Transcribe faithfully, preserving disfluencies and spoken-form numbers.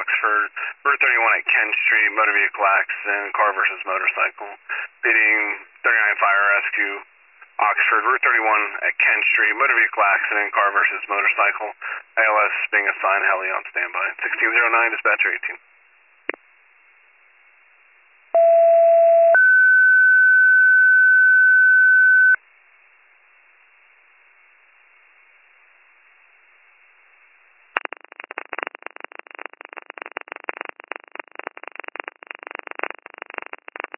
Oxford, Route thirty-one at Kent Street, motor vehicle accident, car versus motorcycle. Speeding, thirty-nine Fire Rescue, Oxford, Route thirty-one at Kent Street, motor vehicle accident, car versus motorcycle. A L S being assigned, heli on standby. sixteen oh nine, dispatcher eighteen.